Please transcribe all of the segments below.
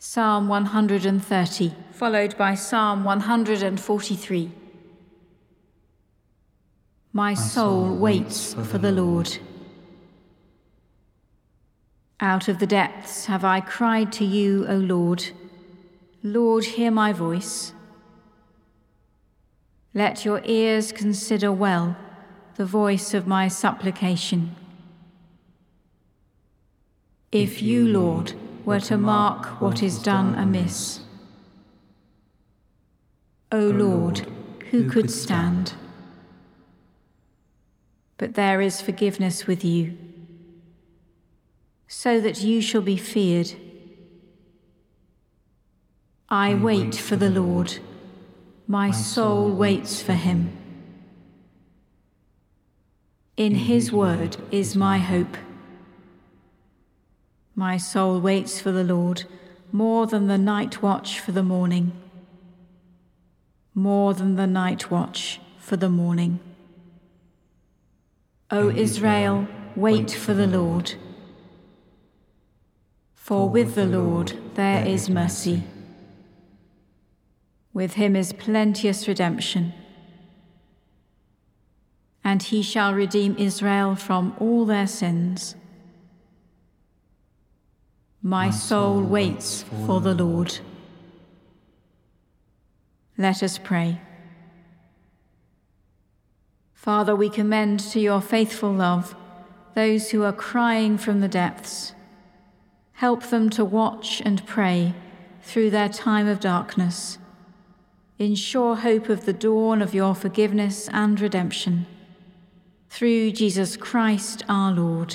Psalm 130, followed by Psalm 143. My soul waits for the Lord. Out of the depths have I cried to you, O Lord. Lord, hear my voice. Let your ears consider well the voice of my supplication. If you, Lord, were to mark what is done amiss, O Lord, who could stand? But there is forgiveness with you, so that you shall be feared. I wait for the Lord. My soul waits for him. In his word is my hope. My soul waits for the Lord more than the night watch for the morning. More than the night watch for the morning. O Israel, wait for the Lord. For with the Lord there is mercy. With him is plenteous redemption. And he shall redeem Israel from all their sins. My soul waits for the Lord. Let us pray. Father, we commend to your faithful love those who are crying from the depths. Help them to watch and pray through their time of darkness, in sure hope of the dawn of your forgiveness and redemption. Through Jesus Christ our Lord.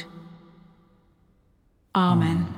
Amen.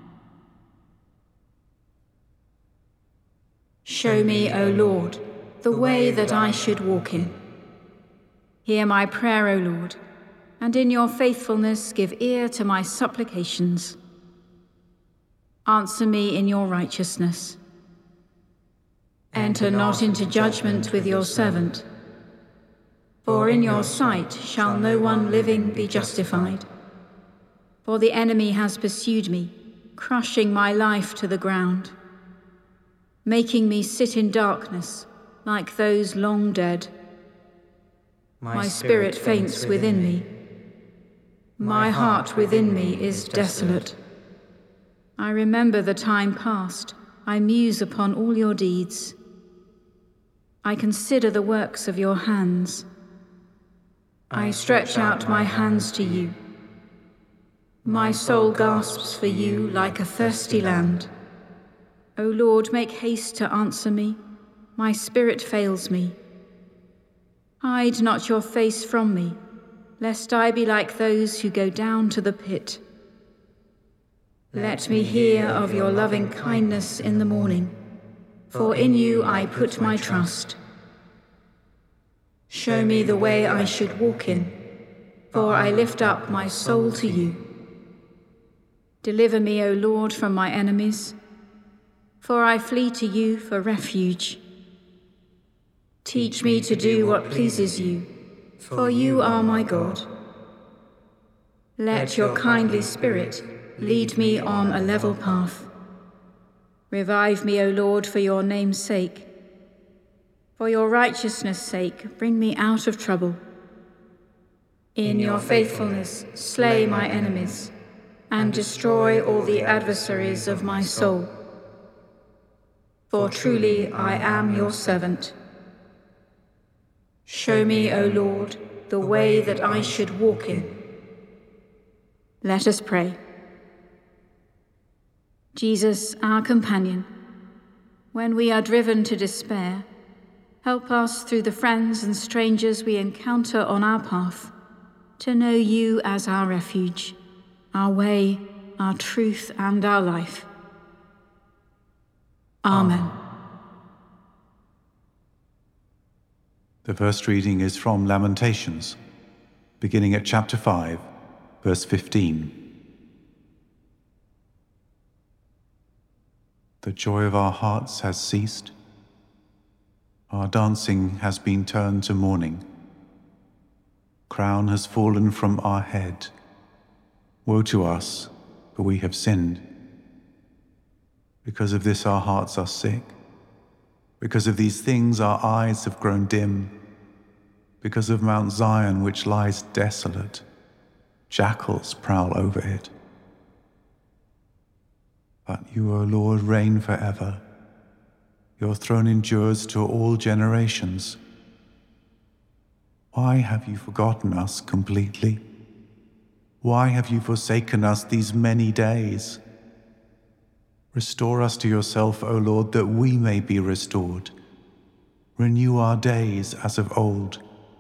Show me, O Lord, the way that I should walk in. Hear my prayer, O Lord, and in your faithfulness give ear to my supplications. Answer me in your righteousness. Enter not into judgment with your servant, for in your sight shall no one living be justified. For the enemy has pursued me, crushing my life to the ground, making me sit in darkness like those long dead. My spirit faints within me. My heart within me is desolate. I remember the time past. I muse upon all your deeds. I consider the works of your hands. I stretch out my hands to you. My soul gasps for you like a thirsty land. O Lord, make haste to answer me. My spirit fails me. Hide not your face from me, lest I be like those who go down to the pit. Let me hear of your loving kindness in the morning, for in you I put my trust. Show me the way I should walk in, for I lift up my soul to you. Deliver me, O Lord, from my enemies, for I flee to you for refuge. Teach me to do what pleases you, for you are my God. Let your kindly spirit lead me on a level path. Revive me, O Lord, for your name's sake. For your righteousness' sake, bring me out of trouble. In your faithfulness, slay my enemies, and destroy all the adversaries of my soul. For truly I am your servant. Show me, O Lord, the way that I should walk in. Let us pray. Jesus, our companion, when we are driven to despair, help us through the friends and strangers we encounter on our path to know you as our refuge, our way, our truth, and our life. Amen. The first reading is from Lamentations, beginning at chapter 5, verse 15. The joy of our hearts has ceased. Our dancing has been turned to mourning. Crown has fallen from our head. Woe to us, for we have sinned. Because of this our hearts are sick. Because of these things our eyes have grown dim. Because of Mount Zion which lies desolate, jackals prowl over it. But you, O Lord, reign forever. Your throne endures to all generations. Why have you forgotten us completely? Why have you forsaken us these many days? Restore us to yourself, O Lord, that we may be restored. Renew our days as of old.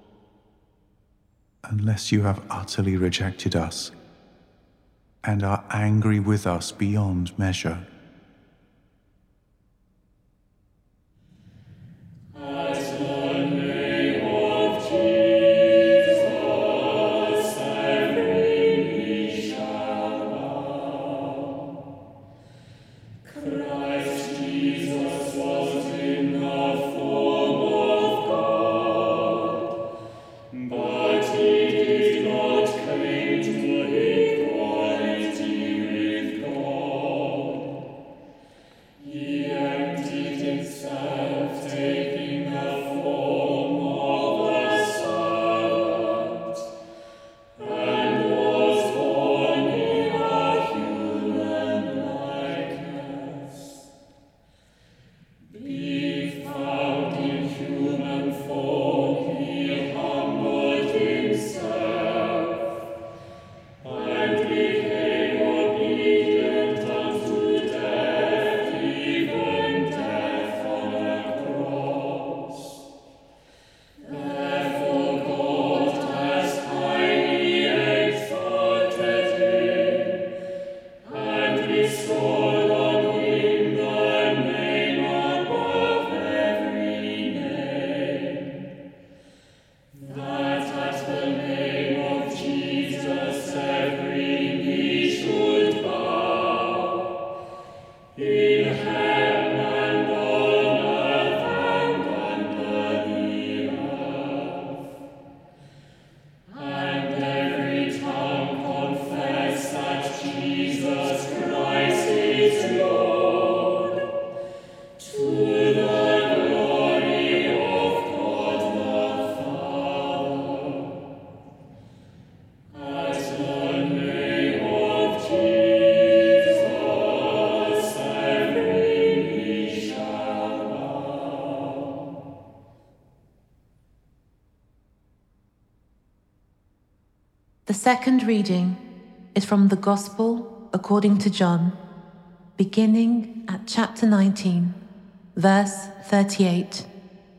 Unless you have utterly rejected us and are angry with us beyond measure. The second reading is from the Gospel according to John, beginning at chapter 19, verse 38.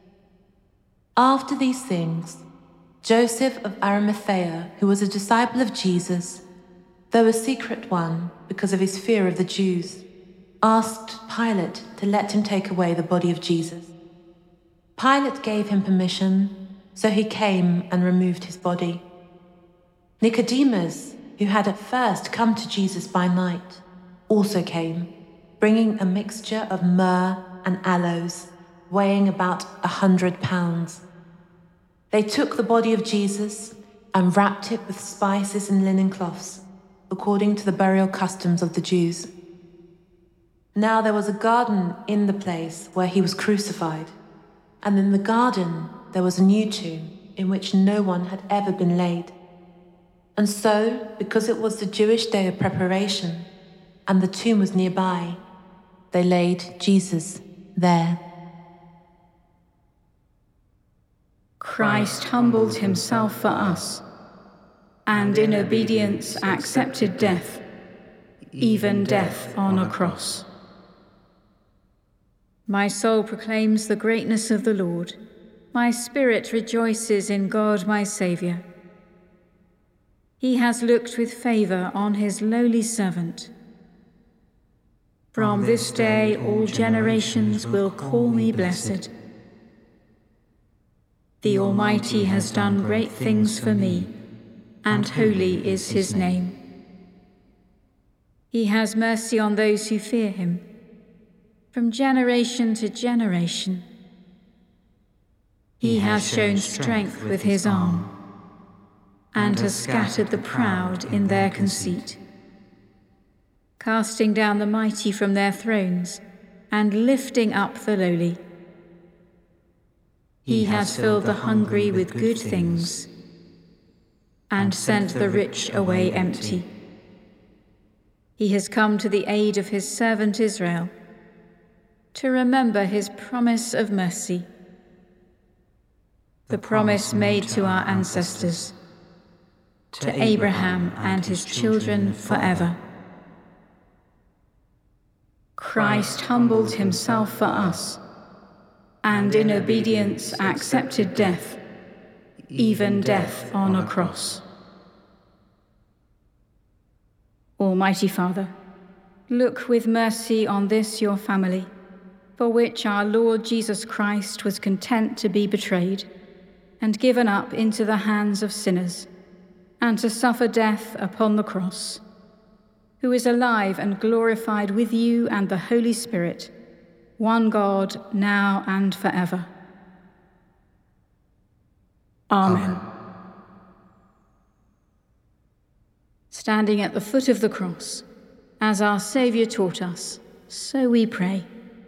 After these things, Joseph of Arimathea, who was a disciple of Jesus, though a secret one because of his fear of the Jews, asked Pilate to let him take away the body of Jesus. Pilate gave him permission, so he came and removed his body. Nicodemus, who had at first come to Jesus by night, also came, bringing a mixture of myrrh and aloes, weighing about 100 pounds. They took the body of Jesus and wrapped it with spices and linen cloths, according to the burial customs of the Jews. Now there was a garden in the place where he was crucified, and in the garden there was a new tomb in which no one had ever been laid. And so, because it was the Jewish day of preparation, and the tomb was nearby, they laid Jesus there. Christ humbled himself for us, and in obedience accepted death, even death on a cross. My soul proclaims the greatness of the Lord. My spirit rejoices in God my Saviour. He has looked with favour on his lowly servant. From this day all generations will call me blessed. The Almighty has done great things for me, and holy is his name. He has mercy on those who fear him, from generation to generation. He has shown strength with his arm, and has scattered the proud in their conceit. casting down the mighty from their thrones and lifting up the lowly. He has filled the hungry with good things and sent the rich away empty. He has come to the aid of his servant Israel, to remember his promise of mercy, the promise made to our ancestors, to Abraham and his children forever. Christ humbled himself for us, and in obedience accepted death, even death on a cross. Almighty Father, look with mercy on this your family, for which our Lord Jesus Christ was content to be betrayed and given up into the hands of sinners, and to suffer death upon the cross, who is alive and glorified with you and the Holy Spirit, one God, now and forever. Amen. Standing at the foot of the cross, as our Saviour taught us, so we pray.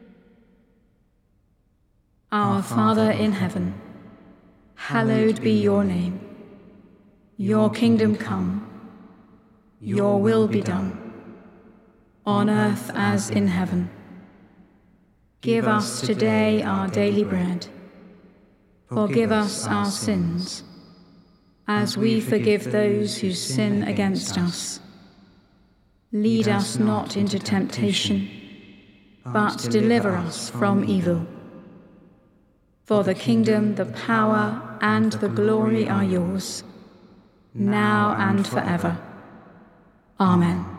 Our Father in heaven, hallowed be your name. Your kingdom come, your will be done, on earth as in heaven. Give us today our daily bread. Forgive us our sins, as we forgive those who sin against us. Lead us not into temptation, but deliver us from evil. For the kingdom, the power, and the glory are yours, now and forever. Amen.